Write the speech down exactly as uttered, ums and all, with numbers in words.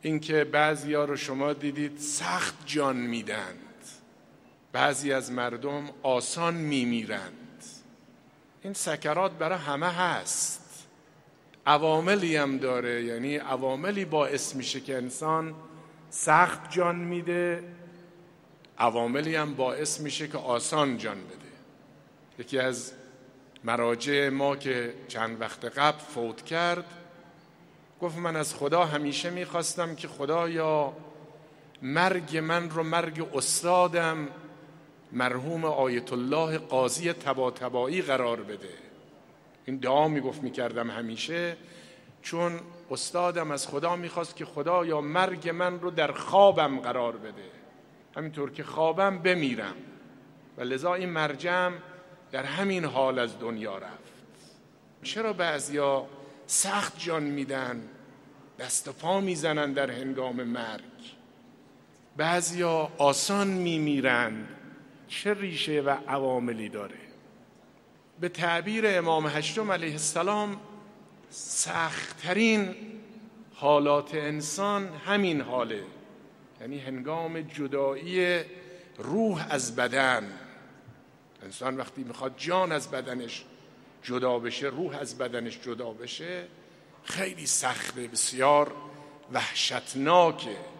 اینکه بعضیا رو شما دیدید سخت جان میدند، بعضی از مردم آسان میمیرند. این سکرات برای همه هست، عواملی هم داره، یعنی عواملی باعث میشه که انسان سخت جان میده، عواملی هم باعث میشه که آسان جان بده. یکی از مراجع ما که چند وقت قبل فوت کرد گفت من از خدا همیشه میخواستم که خدایا مرگ من رو مرگ استادم مرحوم آیت الله قاضی طباطبایی قرار بده. این دعا میگفت میکردم همیشه، چون استادم از خدا میخواست که خدایا مرگ من رو در خوابم قرار بده، همینطور که خوابم بمیرم. و لذا این مرجم در همین حال از دنیا رفت. چرا بعضیا سخت جان میدن، دست و پا میزنن در هنگام مرگ، بعضیا آسان میمیرن؟ چه ریشه و عواملی داره؟ به تعبیر امام هشتم علیه السلام سخت‌ترین حالات انسان همین حاله، یعنی هنگام جدایی روح از بدن. انسان وقتی میخواد جان از بدنش جدا بشه، روح از بدنش جدا بشه، خیلی سخته، بسیار وحشتناکه.